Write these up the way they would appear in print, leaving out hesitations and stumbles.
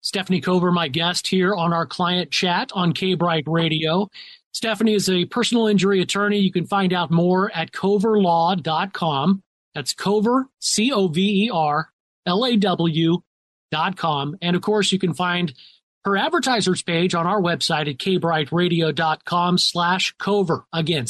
Stephanie Cover, my guest here on our client chat on K-Bright Radio. Stephanie is a personal injury attorney. You can find out more at coverlaw.com. That's Cover, COVERLAW.com. And of course, you can find her advertisers page on our website at kbrightradio.com/Cover. Again,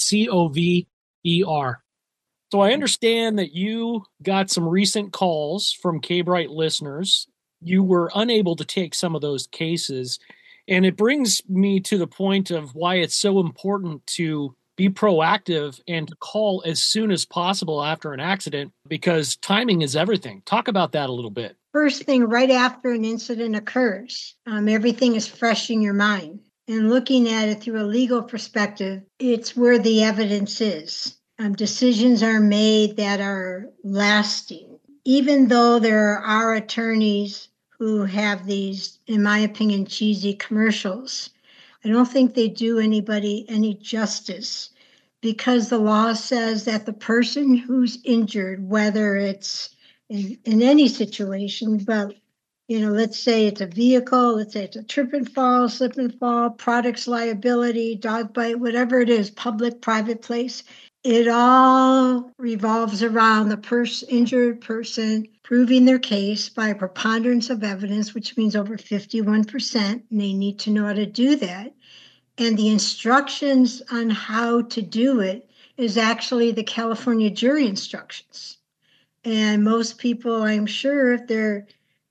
COVER. So I understand that you got some recent calls from K-Bright listeners. You were unable to take some of those cases. And it brings me to the point of why it's so important to be proactive and to call as soon as possible after an accident, because timing is everything. Talk about that a little bit. First thing, right after an incident occurs, everything is fresh in your mind. And looking at it through a legal perspective, it's where the evidence is. Decisions are made that are lasting. Even though there are attorneys who have these, in my opinion, cheesy commercials, I don't think they do anybody any justice, because the law says that the person who's injured, whether it's in any situation, but let's say it's a vehicle, let's say it's a trip and fall, slip and fall, products liability, dog bite, whatever it is, public, private place, it all revolves around the injured person proving their case by a preponderance of evidence, which means over 51%, and they need to know how to do that. And the instructions on how to do it is actually the California jury instructions. And most people, I'm sure, if they're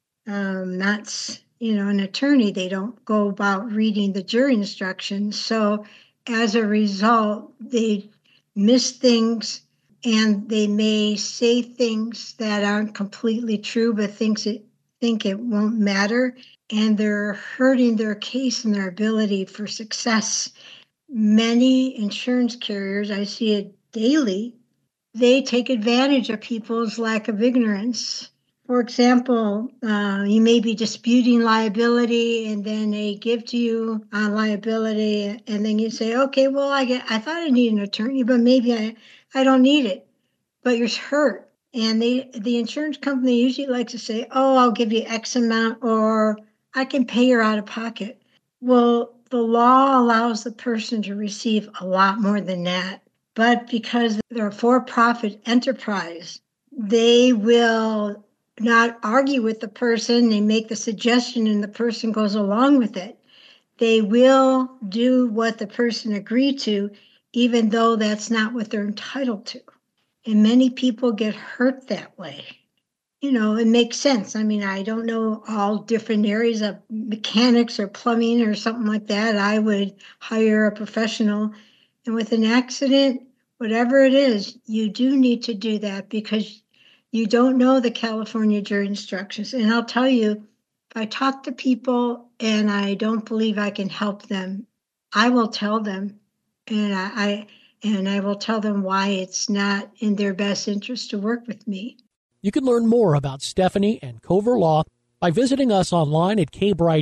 not, an attorney, they don't go about reading the jury instructions. So as a result, they miss things, and they may say things that aren't completely true, but think it won't matter. And they're hurting their case and their ability for success. Many insurance carriers, I see it daily, they take advantage of people's lack of ignorance. For example, you may be disputing liability, and then they give to you on liability, and then you say, okay, well, I thought I need an attorney, but maybe I don't need it. But you're hurt. And the insurance company usually likes to say, oh, I'll give you X amount, or I can pay her out of pocket. Well, the law allows the person to receive a lot more than that. But because they're a for-profit enterprise, they will not argue with the person. They make the suggestion and the person goes along with it. They will do what the person agreed to, even though that's not what they're entitled to. And many people get hurt that way. It makes sense. I mean, I don't know all different areas of mechanics or plumbing or something like that. I would hire a professional. And with an accident, whatever it is, you do need to do that, because you don't know the California jury instructions. And I'll tell you, if I talk to people and I don't believe I can help them, I will tell them, and I will tell them why it's not in their best interest to work with me. You can learn more about Stephanie and Cover Law by visiting us online at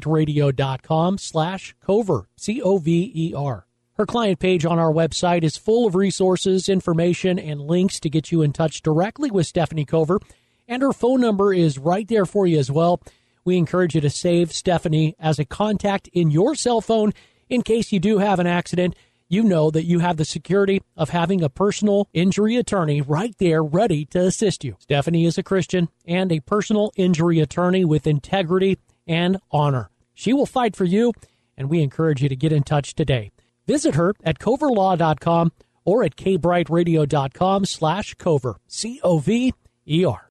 kbrightradio.com/Cover, COVER. Her client page on our website is full of resources, information, and links to get you in touch directly with Stephanie Cover, and her phone number is right there for you as well. We encourage you to save Stephanie as a contact in your cell phone in case you do have an accident. You know that you have the security of having a personal injury attorney right there ready to assist you. Stephanie is a Christian and a personal injury attorney with integrity and honor. She will fight for you, and we encourage you to get in touch today. Visit her at coverlaw.com or at kbrightradio.com/Cover, COVER.